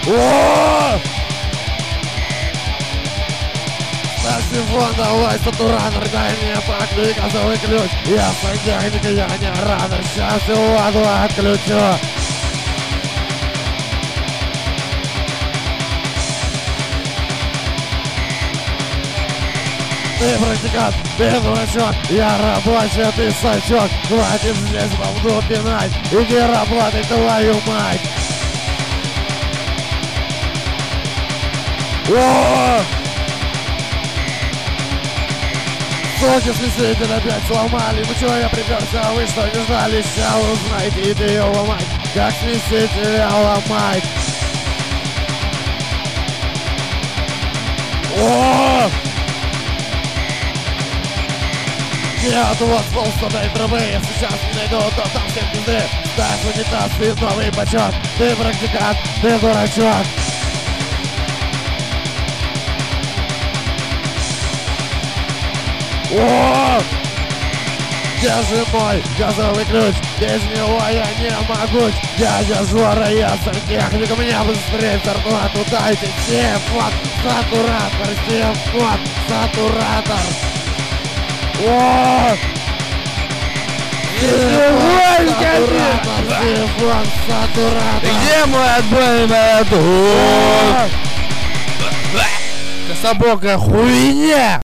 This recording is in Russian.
О! Саксофон, давай, сатуратор, дай мне поклик, газовый ключ. Я сантехник, я не оратор, сейчас его воду отключу. Ты практикант, ты дурачок, я рабочий, а ты сачок. Хватит здесь бомбу пинать, иди работай, твою мать. О! Соки смеситель опять сломали. Ну чё я приперся, а вы что не ждали? Ща узнаете, иди его мать, как смесителя ломать. О! Нет, вот полсотной трубы. Сейчас не найду, то там всем пизды. Ставь унитаз, ты новый почет. Ты практикант, ты дурачок. О! Где же мой газовый ключ? Без него я не могу. Дядя Жора, я сантехник, мне быстрее зарплату дайте. Симфон, сатуратор, симфон, сатуратор. О! Симфон, сатуратор. Где мой отбойный дух? Кособокая хуйня!